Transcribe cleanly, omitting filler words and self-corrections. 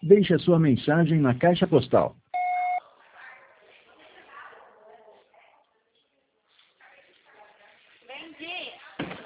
Deixe a sua mensagem na caixa postal. Vendi.